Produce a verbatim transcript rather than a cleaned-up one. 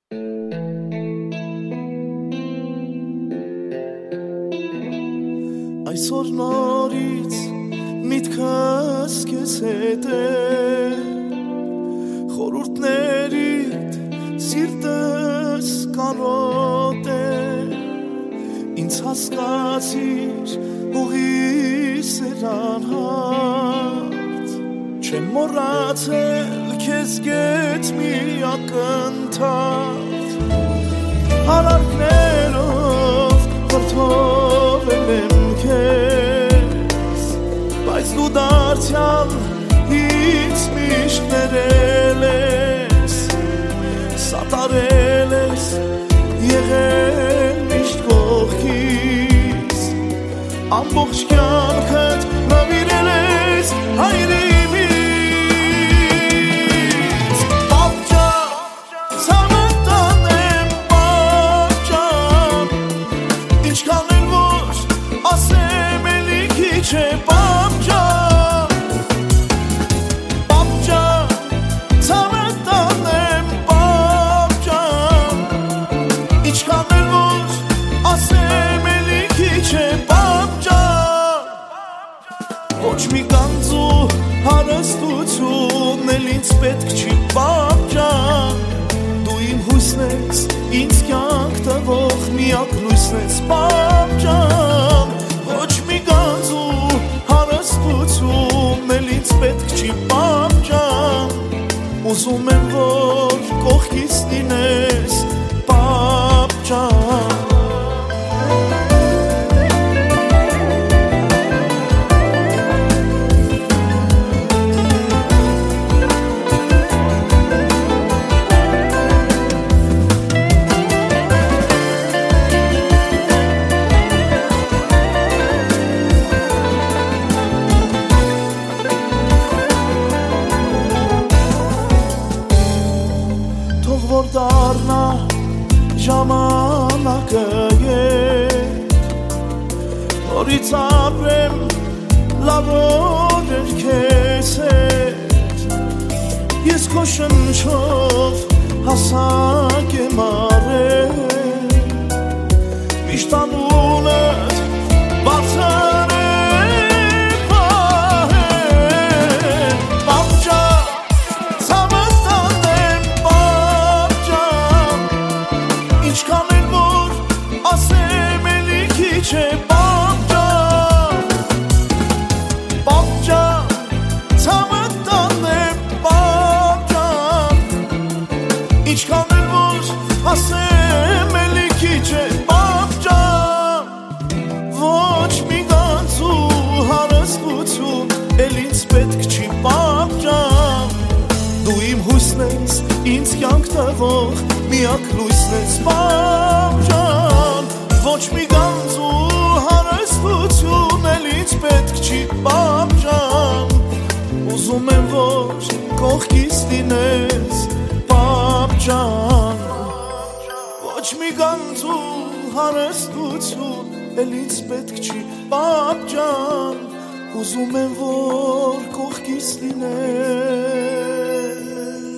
Այսօր նորից միտքս քեզ հետ է, խորհուրդներիդ սիրտս կանոտ է, ինձ հասկացիր ուղիս էր անհարթ, չեմ մոռացել քեզ գետ մի ակնթարթ, հարարքներով վրդովել եմ քեզ, բայց դու դարձյալ ինձ միշտ ներել ես, սատարել ես, եղել միշտ կողքիս, ամբողջ կյանքդ նվիրել ես հայրենիքիս, պապ ջան, ցավդ տանեմ պապ ջան, ինչքան էլ որ ասեմ էլի քիչ է պապ ջան, պապ ջան, ցավդ տանեմ պապ ջան, ինչքան էլ որ ասեմ էլի քիչ է պապ ջան, ոչ մի գանձու հարստություն էլ ինձ պետք չի պապ ջան, դու իմ հույսն ես, ինձ կյանք տվող միակ լույսն ես պապ ջան, ոչ մի գանձու հարստություն էլ ինձ պետք չի պապ ջան, ուզում եմ որ կողքիս լինես պապ ջան, որ դառնա ժամանակը ետ, որից ապրեմ լավ օրեր քեզ հետ, ես քո շնչով հասակ եմ առել, միշտ անունդ բարձր եմ պահել, պապ ջան, ցավդ տանեմ ինչքան էլ որ ասեմ էլի քիչ է պապ ջան, պապ ջան, ցավդ տանեմ պապ ջան, ինչքան էլ որ ասեմ էլի քիչ է պապ ջան, ոչ մի գանձու հարստություն էլ ինձ պետք չի պապ ջան, դու իմ հույսն ես, ինձ կյանք տվող միակ լույսն ես պապ ջան, ոչ մի գանձու հարստություն էլ ինձ պետք չի պապ ջան, ուզում եմ որ կողքիս լինես պապ ջան, ոչ մի գանձու հարստություն էլ ինձ պետք չի պապ ջան, ուզում եմ որ կողքիս լինես